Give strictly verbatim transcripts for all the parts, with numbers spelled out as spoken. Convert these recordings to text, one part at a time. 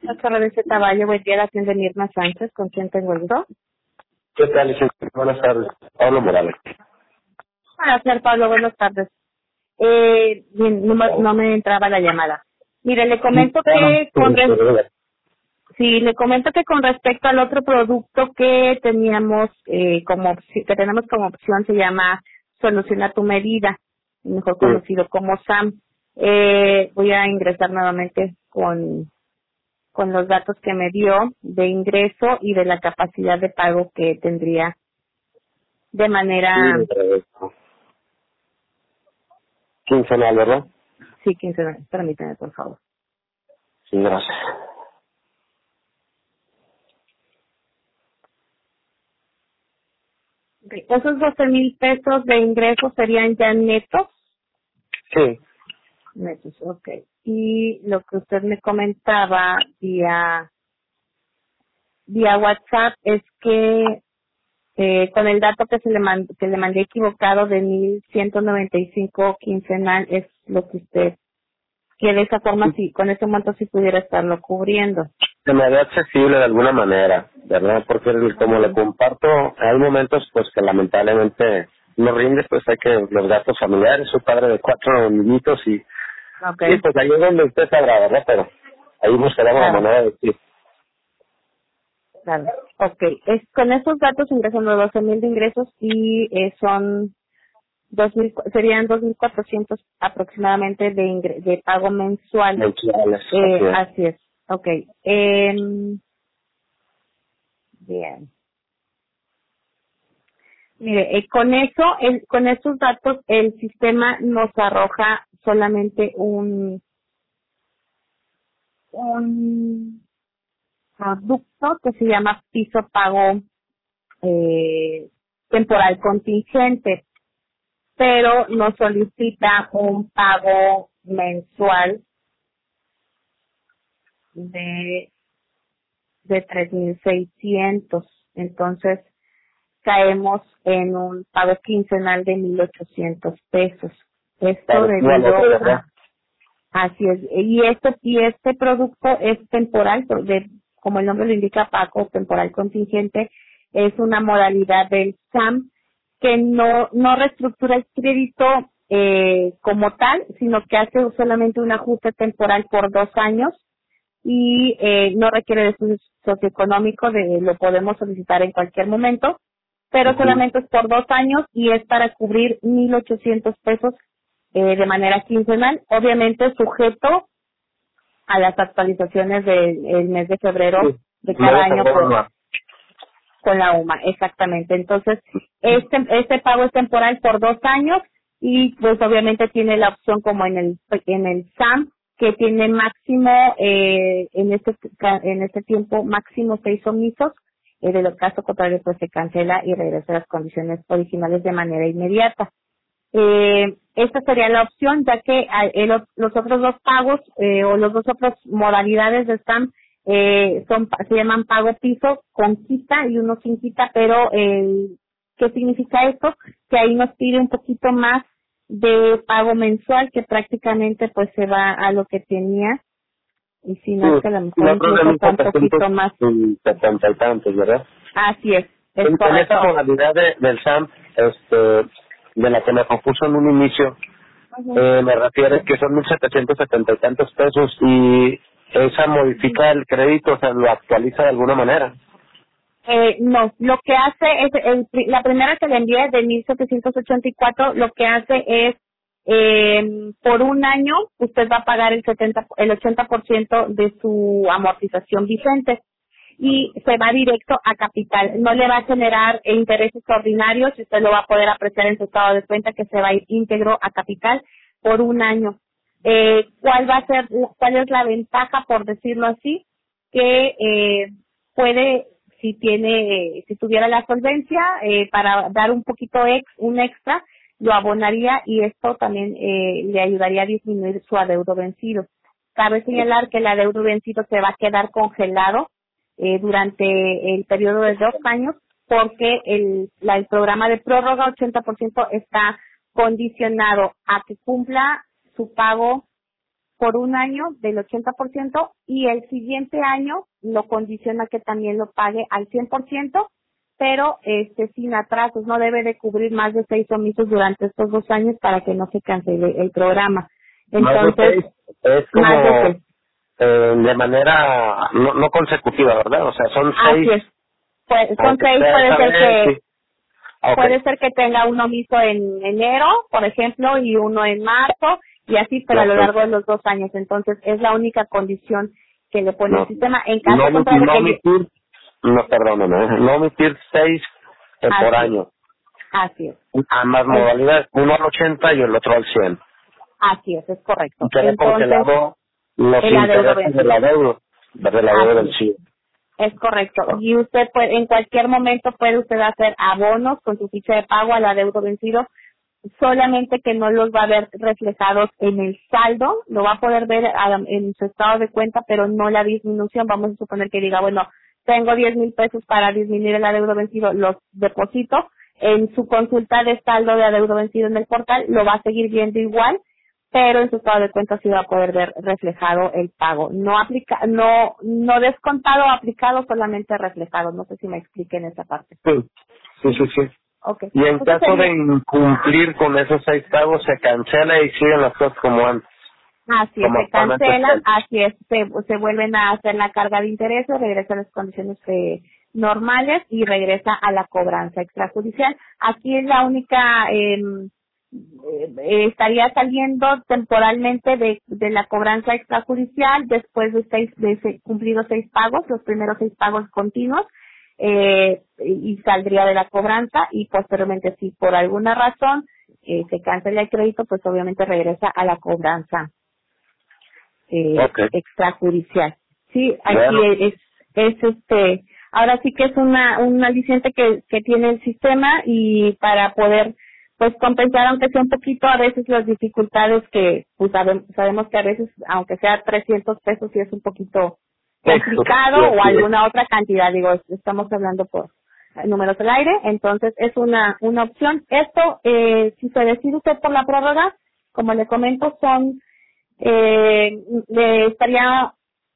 Doctora de Valle, buen día, la tienda Mirna Sánchez, ¿con quién tengo el gusto? ¿Qué tal, licenciado? Buenas tardes. Pablo Morales. Hola, señor Pablo, buenas tardes. Eh, bien, no, me- no me entraba la llamada. Mire, le comento que con res- sí, le comento que con respecto al otro producto que teníamos eh, como opci- que tenemos como opción se llama Soluciona tu medida, mejor Sí. conocido como S A M. Eh, voy a ingresar nuevamente con con los datos que me dio de ingreso y de la capacidad de pago que tendría de manera, Sí, eh, quincenal, ¿verdad? sí, quincenal. Permítame, por favor. Sí, gracias. Ok, esos doce mil pesos de ingreso serían ya netos. Sí. Netos, ok. Y lo que usted me comentaba vía, vía WhatsApp es que eh, con el dato que se le mand- que le mandé equivocado de mil ciento noventa y cinco quincenal es lo que usted, que de esa forma sí, con ese monto sí pudiera estarlo cubriendo. Se me ve accesible de alguna manera, ¿verdad? Porque el- como le Ujú. comparto, hay momentos pues que lamentablemente no rinde, pues hay que los gastos familiares, soy padre de cuatro niñitos y, Ok, y pues ahí es donde usted sabrá, ¿verdad? Pero ahí buscaremos la claro. manera de decir. Claro. Ok. Es, con estos datos ingresan los doce mil de ingresos y eh, son dos mil, serían dos mil cuatrocientos aproximadamente de ingre- de pago mensual. Mensuales, así Eh, es. así es. Ok. Em, bien. Mire, eh, con eso, el, con estos datos, el sistema nos arroja solamente un, un producto que se llama piso pago eh, temporal contingente, pero nos solicita un pago mensual de de tres mil seiscientos. Entonces caemos en un pago quincenal de mil ochocientos pesos. Esto Parecido al debido otro, ¿verdad? a, así es, y este, y este producto es temporal, de, como el nombre lo indica, pago temporal contingente, es una modalidad del S A M que no, no reestructura el crédito eh, como tal, sino que hace solamente un ajuste temporal por dos años y eh, no requiere de estudio socioeconómico, de, lo podemos solicitar en cualquier momento, pero Ujú. solamente es por dos años y es para cubrir mil ochocientos pesos eh, de manera quincenal, obviamente sujeto a las actualizaciones del el mes de febrero Sí. de Me cada de año febrero por, no. con la U M A, exactamente. Entonces, este, este pago es temporal por dos años y pues obviamente tiene la opción como en el en el S A M que tiene máximo eh, en este ca- en este tiempo máximo seis omisos, eh, de lo caso contrario pues se cancela y regresa a las condiciones originales de manera inmediata. Eh, esta sería la opción, ya que ah, eh, los, los otros dos pagos eh, o los dos otros modalidades de S A M eh, son pa- se llaman pago piso con quita y uno sin quita, pero eh, ¿qué significa esto? Que ahí nos pide un poquito más de pago mensual, que prácticamente pues se va a lo que tenía, y si Sí, no es que a lo mejor nosotros de incluso mil está un poquito setecientos más. setenta y tantos, ¿verdad? Así es, es En, en esa correcto. modalidad de, del S A M, este, de la que me propuso en un inicio, Ujú. eh, me refiere que son mil setecientos setenta y tantos pesos y esa modifica el crédito, o sea, lo actualiza de alguna manera. Eh, no, lo que hace es, el pri- la primera que le envié de mil setecientos ochenta y cuatro, lo que hace es, eh, por un año, usted va a pagar el setenta, el ochenta por ciento de su amortización vigente y se va directo a capital. No le va a generar eh, intereses ordinarios y usted lo va a poder apreciar en su estado de cuenta que se va a ir íntegro a capital por un año. Eh, ¿Cuál va a ser, cuál es la ventaja, por decirlo así? Que eh, puede, si tiene, si tuviera la solvencia, eh, para dar un poquito ex, un extra, lo abonaría y esto también eh, le ayudaría a disminuir su adeudo vencido. Cabe señalar que el adeudo vencido se va a quedar congelado eh, durante el periodo de dos años porque el, la- el programa de prórroga ochenta por ciento está condicionado a que cumpla su pago por un año del ochenta por ciento y el siguiente año lo condiciona que también lo pague al cien por ciento, pero este sin atrasos, no debe de cubrir más de seis omisos durante estos dos años para que no se cancele el programa. Entonces, más de seis, es como más de seis. Eh, de manera no, no consecutiva, ¿verdad? O sea, son seis. Así es. Pues, son aunque seis, sea puede esa ser vez, que sí. Okay. puede ser que tenga un omiso en enero, por ejemplo, y uno en marzo, y así, pero a lo No, largo de los dos años. Entonces, es la única condición que le pone no, el sistema. En no, caso contrario no que... omitir, no, perdóname, ¿eh? no omitir seis eh, por Así es. año. Así es. Ambas Es- modalidades, uno al ochenta y el otro al cien. Así es, es correcto. Y queda Entonces, congelado los el adeudo intereses de vencido. la deuda, de la deuda Así del es. C I E. Es correcto. Y usted puede, en cualquier momento puede usted hacer abonos con su ficha de pago al adeudo vencido, solamente que no los va a ver reflejados en el saldo, lo va a poder ver a- en su estado de cuenta, pero no la disminución. Vamos a suponer que diga, bueno, tengo diez mil pesos para disminuir el adeudo vencido, los deposito. En su consulta de saldo de adeudo vencido en el portal, lo va a seguir viendo igual, pero en su estado de cuenta sí va a poder ver reflejado el pago. No aplica, no, no descontado o aplicado, solamente reflejado. No sé si me expliqué en esa parte. Sí, sí, sí, sí. Okay. Y en Entonces caso de sería, incumplir con esos seis pagos, se cancela y siguen las cosas como antes. así es, Como se actualmente cancelan, están. así es, se, se vuelven a hacer la carga de intereses, regresa a las condiciones eh, normales y regresa a la cobranza extrajudicial. Aquí es la única, eh, eh, estaría saliendo temporalmente de, de la cobranza extrajudicial después de seis, de se- cumplidos seis pagos, los primeros seis pagos continuos, eh, y saldría de la cobranza y posteriormente si por alguna razón eh, se cancela el crédito, pues obviamente regresa a la cobranza eh, Ok. extrajudicial. Sí, aquí Bueno, es, es este, ahora sí que es una, un aliciente que, que tiene el sistema y para poder pues compensar aunque sea un poquito a veces las dificultades que pues sabemos, sabemos que a veces aunque sea trescientos pesos sí es un poquito complicado o alguna otra cantidad, digo, estamos hablando por números al aire, entonces es una, una opción. Esto, eh, si se decide usted por la prórroga, como le comento, son eh, le estaría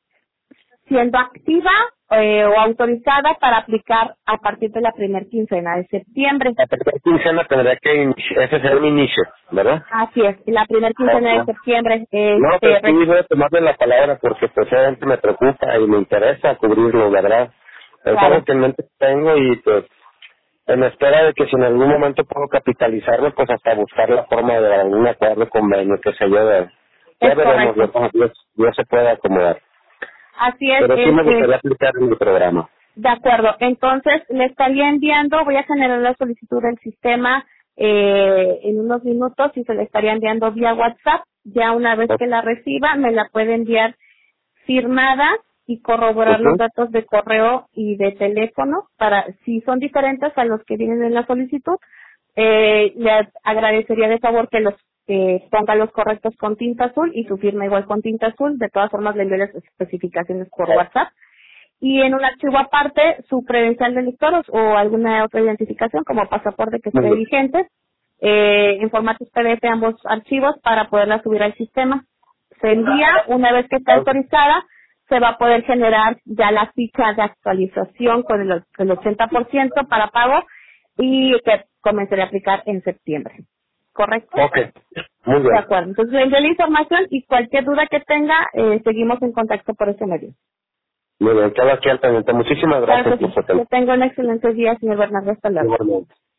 siendo activa eh, o autorizada para aplicar a partir de la primer quincena de septiembre. la primera quincena tendría que iniciar, ese sería mi inicio, ¿verdad? Así es, la primer quincena de Ok. septiembre. No, pero Este, sí re- voy a tomarle la palabra porque especialmente me preocupa y me interesa cubrirlo, ¿verdad? Es algo claro, que en mente tengo y pues en espera de que si en algún momento puedo capitalizarme, pues hasta buscar la forma de algún acuerdo, convenio, que se lleve. Ya es veremos, correcto. Dios, Dios, Dios se puede acomodar. Así es, Pero sí me este, gustaría aplicar en mi programa. de acuerdo. Entonces, le estaría enviando, voy a generar la solicitud del sistema eh, en unos minutos y se le estaría enviando vía WhatsApp. Ya una vez que la reciba, me la puede enviar firmada y corroborar los Ujú. datos de correo y de teléfono para, si son diferentes a los que vienen en la solicitud, eh, le agradecería de favor que los eh, ponga los correctos con tinta azul y su firma igual con tinta azul. De todas formas, le envío las especificaciones por WhatsApp. Y en un archivo aparte, su credencial de lector o o alguna otra identificación como pasaporte que Muy esté bien. vigente, eh, en formatos P D F ambos archivos para poderla subir al sistema. Se envía, una vez que está autorizada, se va a poder generar ya la ficha de actualización con el, el ochenta por ciento para pago y que comenzaré a aplicar en septiembre. ¿Correcto? Ok, muy De bien. acuerdo. Entonces le envío la información y cualquier duda que tenga, eh, seguimos en contacto por ese medio. Muy bien, quedo aquí al pendiente. Muchísimas Claro gracias que por sí. su Que atención. tenga un excelente día, señor Bernardo. Hasta luego. Igualmente.